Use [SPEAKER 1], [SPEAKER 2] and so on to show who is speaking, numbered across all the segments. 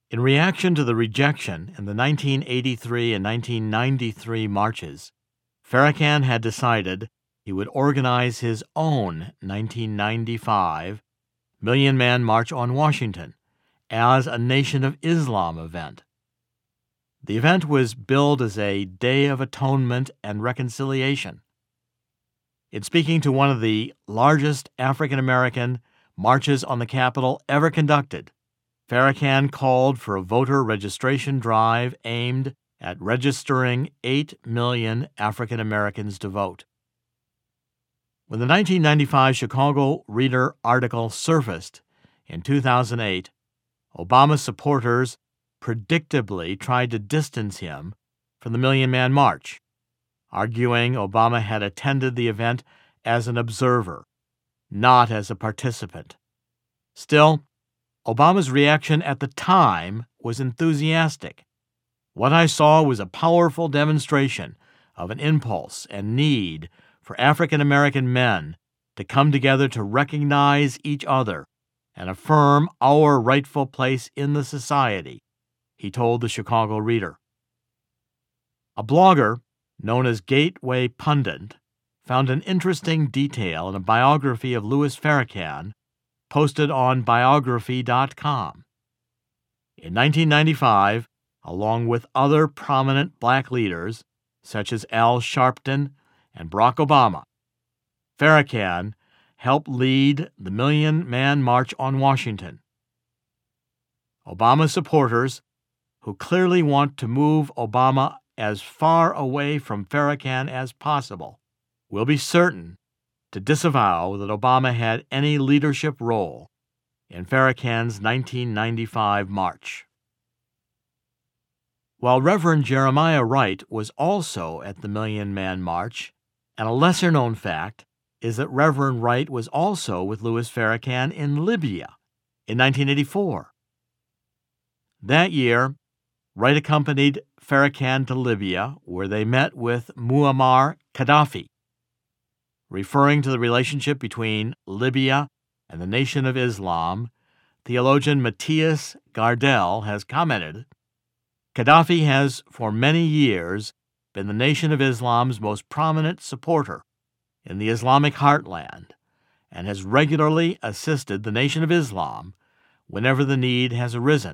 [SPEAKER 1] In reaction to the rejection in the 1983 and 1993 marches, Farrakhan had decided he would organize his own 1995 Million Man March on Washington as a Nation of Islam event. The event was billed as a Day of Atonement and Reconciliation. In speaking to one of the largest African American marches on the Capitol ever conducted, Farrakhan called for a voter registration drive aimed at registering 8 million African Americans to vote. When the 1995 Chicago Reader article surfaced in 2008, Obama supporters predictably tried to distance him from the Million Man March, arguing Obama had attended the event as an observer, not as a participant. Still, Obama's reaction at the time was enthusiastic. What I saw was a powerful demonstration of an impulse and need for African American men to come together to recognize each other and affirm our rightful place in the society, he told the Chicago Reader. A blogger known as Gateway Pundit found an interesting detail in a biography of Louis Farrakhan posted on biography.com. In 1995, along with other prominent black leaders such as Al Sharpton and Barack Obama, Farrakhan helped lead the Million Man March on Washington. Obama supporters, who clearly want to move Obama as far away from Farrakhan as possible, will be certain to disavow that Obama had any leadership role in Farrakhan's 1995 march. While Reverend Jeremiah Wright was also at the Million Man March, and a lesser-known fact is that Reverend Wright was also with Louis Farrakhan in Libya in 1984. That year, Wright accompanied Farrakhan to Libya, where they met with Muammar Gaddafi. Referring to the relationship between Libya and the Nation of Islam, theologian Matthias Gardel has commented, Gaddafi has for many years been the Nation of Islam's most prominent supporter in the Islamic heartland and has regularly assisted the Nation of Islam whenever the need has arisen.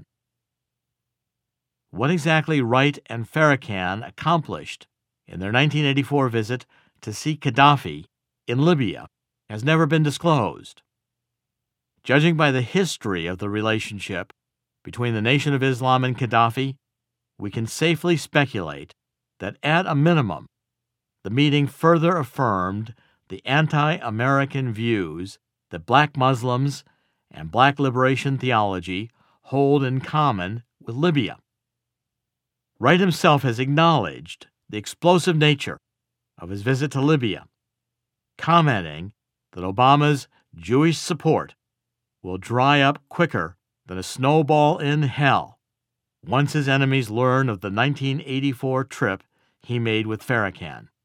[SPEAKER 1] What exactly Wright and Farrakhan accomplished in their 1984 visit to see Gaddafi in Libya has never been disclosed. Judging by the history of the relationship between the Nation of Islam and Gaddafi, we can safely speculate that at a minimum, the meeting further affirmed the anti-American views that black Muslims and black liberation theology hold in common with Libya. Wright himself has acknowledged the explosive nature of his visit to Libya, commenting that Obama's Jewish support will dry up quicker than a snowball in hell once his enemies learn of the 1984 trip he made with Farrakhan.